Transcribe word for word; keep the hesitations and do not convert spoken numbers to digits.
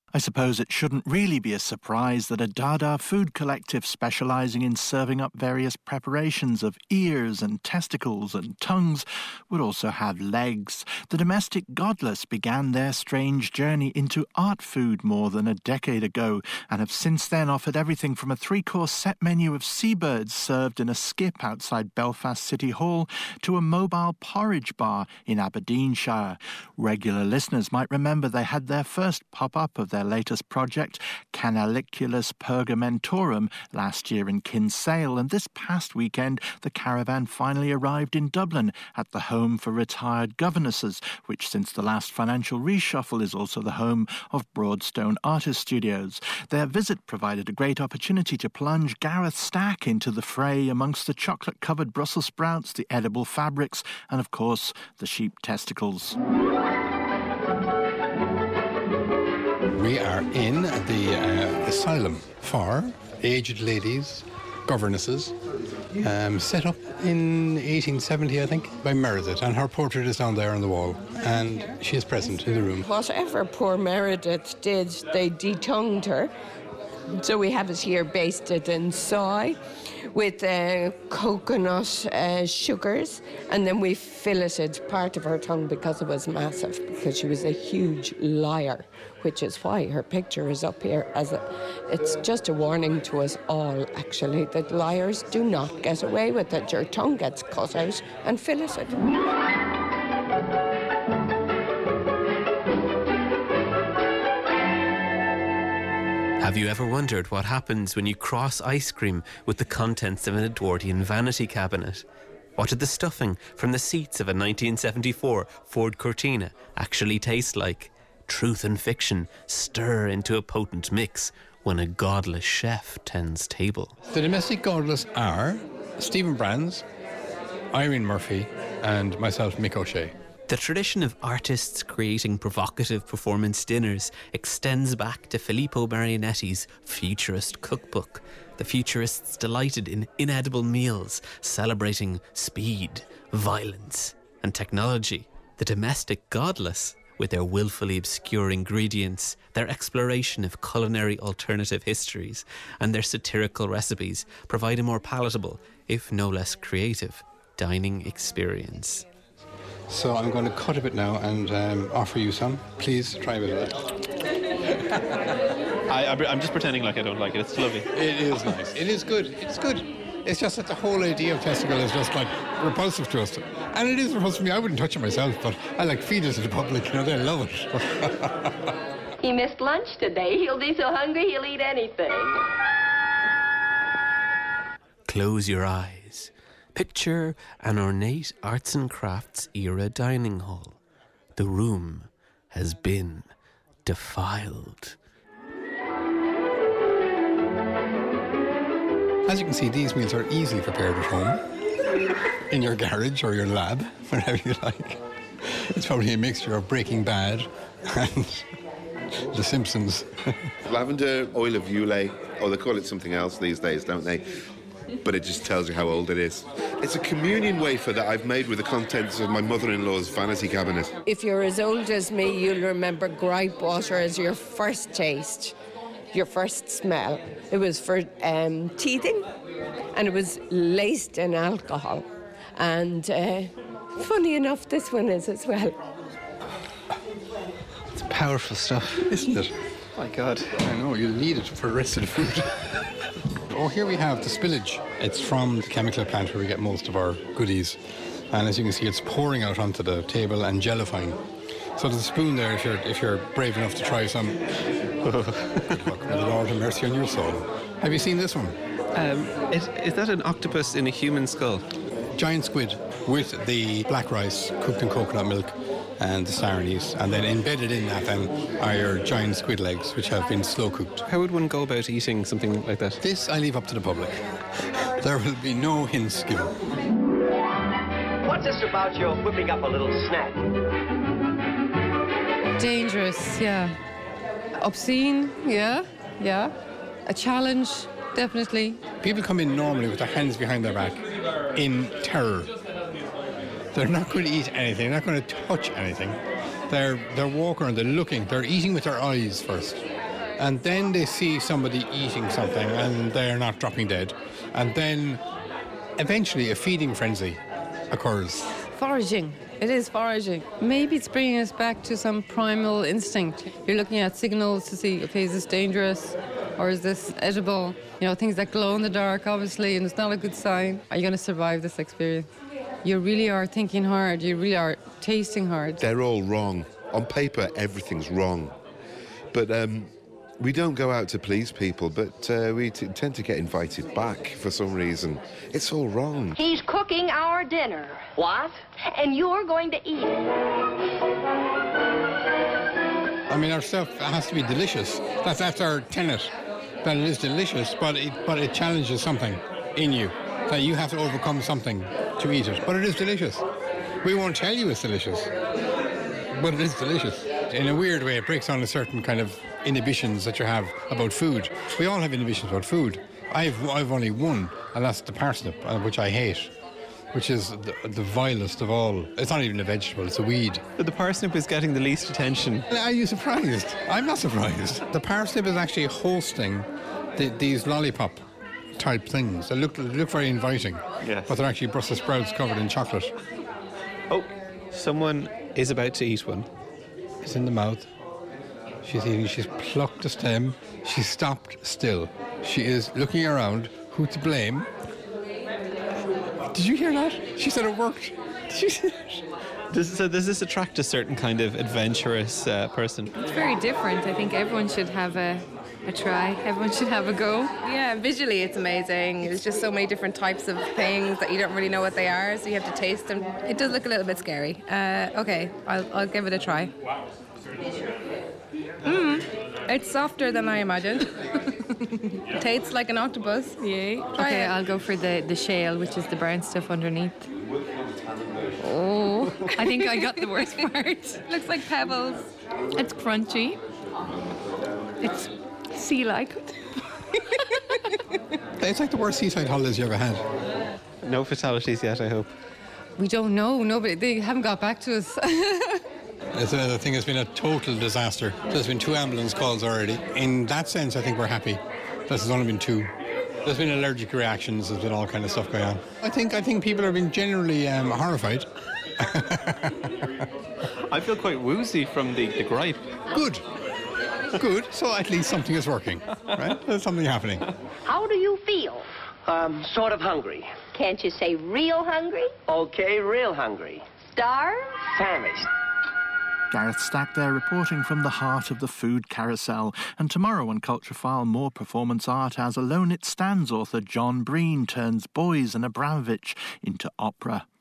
I suppose it shouldn't really be a surprise that a Dada food collective specialising in serving up various preparations of ears and testicles and tongues would also have legs. The Domestic Godless began their strange journey into art food more than a decade ago and have since then offered everything from a three-course set menu of seabirds served in a skip outside Belfast City Hall to a mobile porridge bar in Aberdeenshire. Regular listeners might remember they had their first pop-up of their latest project, Canaliculus Pergamentorum, last year in Kinsale, and this past weekend the caravan finally arrived in Dublin at the home for retired governesses, which since the last financial reshuffle is also the home of Broadstone Artist Studios. Their visit provided a great opportunity to plunge Gareth Stack into the fray amongst the chocolate-covered Brussels sprouts, the edible fabrics, and of course the sheep testicles. We are in the uh, asylum for aged ladies, governesses, um, set up in eighteen seventy, I think, by Meredith, and her portrait is down there on the wall, and she is present in the room. Whatever poor Meredith did, they detongued her. So we have it here basted in soy with uh, coconut uh, sugars, and then we filleted part of her tongue because it was massive, because she was a huge liar, which is why her picture is up here. As a, it's just a warning to us all, actually, that liars do not get away with it. Your tongue gets cut out and filleted. Have you ever wondered what happens when you cross ice cream with the contents of an Edwardian vanity cabinet? What did the stuffing from the seats of a nineteen seventy-four Ford Cortina actually taste like? Truth and fiction stir into a potent mix when a godless chef tends table. The Domestic Godless are Stephen Brands, Irene Murphy, and myself, Mick O'Shea. The tradition of artists creating provocative performance dinners extends back to Filippo Marianetti's Futurist Cookbook. The futurists delighted in inedible meals, celebrating speed, violence, and technology. The Domestic Godless, with their willfully obscure ingredients, their exploration of culinary alternative histories, and their satirical recipes, provide a more palatable, if no less creative, dining experience. So I'm going to cut a bit now and um, offer you some. Please try a bit of that. I, I'm just pretending like I don't like it. It's lovely. It is nice. It is good. It's good. It's just that the whole idea of testicle is just like repulsive to us. And it is repulsive to me. I wouldn't touch it myself, but I like feed it to the public. You know, they love it. He missed lunch today. He'll be so hungry he'll eat anything. Close your eyes. Picture an ornate arts and crafts era dining hall. The room has been defiled. As you can see, these meals are easily prepared at home, in your garage or your lab, wherever you like. It's probably a mixture of Breaking Bad and The Simpsons. Lavender oil of Ulay, or they call it something else these days, don't they? But it just tells you how old it is. It's a communion wafer that I've made with the contents of my mother-in-law's vanity cabinet. If you're as old as me, you'll remember gripe water as your first taste, your first smell. It was for um, teething, and it was laced in alcohol. And uh, funny enough, this one is as well. It's powerful stuff, isn't it? My God. I know, you'll need it for the rest of the food. Oh, here we have the spillage. It's from the chemical plant where we get most of our goodies. And as you can see, it's pouring out onto the table and gellifying. So there's a spoon there if you're if you're brave enough to try some. Good luck. May the Lord have mercy on your soul. Have you seen this one? Um, is, is that an octopus in a human skull? Giant squid with the black rice cooked in coconut milk and the star anise, and then embedded in that then are your giant squid legs, which have been slow cooked. How would one go about eating something like that? This I leave up to the public. There will be no hints given. What's this about your whipping up a little snack? Dangerous, yeah. Obscene, yeah, yeah. A challenge, definitely. People come in normally with their hands behind their back in terror. They're not going to eat anything. They're not going to touch anything. They're they're walking around. They're looking. They're eating with their eyes first. and then they see somebody eating something and they're not dropping dead, and then eventually a feeding frenzy occurs. Foraging. It is foraging. Maybe it's bringing us back to some primal instinct. You're looking at signals to see, okay, is this dangerous or is this edible? You know, things that glow in the dark, obviously, and it's not a good sign. Are you going to survive this experience? You really are thinking hard. You really are tasting hard. They're all wrong. On paper, everything's wrong. But um, we don't go out to please people, but uh, we t- tend to get invited back for some reason. It's all wrong. He's cooking our dinner. What? And you're going to eat it. I mean, our stuff has to be delicious. That's, that's our tenet, that it is delicious, but it, but it challenges something in you, that you have to overcome something to eat it. But it is delicious. We won't tell you it's delicious, but it is delicious. In a weird way, it breaks down a certain kind of inhibitions that you have about food. We all have inhibitions about food. I've, I've only one, and that's the parsnip, uh, which I hate, which is the, the vilest of all. It's not even a vegetable, it's a weed. But the parsnip is getting the least attention. Are you surprised? I'm not surprised. The parsnip is actually hosting the, these lollipop type things. They look, they look very inviting, yes. But they're actually Brussels sprouts covered in chocolate. Oh, someone is about to eat one. It's in the mouth. She's eating, she's plucked the stem, she's stopped still. She is looking around, who to blame? Did you hear that? She said it worked. Did you see that? Does, so does this attract a certain kind of adventurous uh, person? It's very different. I think everyone should have a, a try. Everyone should have a go. Yeah, visually it's amazing. There's just so many different types of things that you don't really know what they are, so you have to taste them. It does look a little bit scary. Uh, okay, I'll, I'll give it a try. Mmm, it's softer than I imagined. Tastes like an octopus. Yay. Try Okay, it. I'll go for the, the shale, which is the brown stuff underneath. Oh, I think I got the worst part. Looks like pebbles. It's crunchy. It's sea-like. It's like the worst seaside holidays you ever had. No fatalities yet, I hope. We don't know. Nobody. They haven't got back to us. It's a, the thing has been a total disaster. There's been two ambulance calls already. In that sense, I think we're happy. There's only been two. There's been allergic reactions. There's been all kind of stuff going on. I think I think people have been generally um, horrified. I feel quite woozy from the, the gripe. Good. Good. So at least something is working, right? There's something happening. How do you feel? Um, sort of hungry. Can't you say real hungry? Okay, real hungry. Starved? Famished. Gareth Stack there reporting from the heart of the food carousel. And tomorrow on Culture File, more performance art as Alone It Stands author John Breen turns Boys and Abramovich into opera.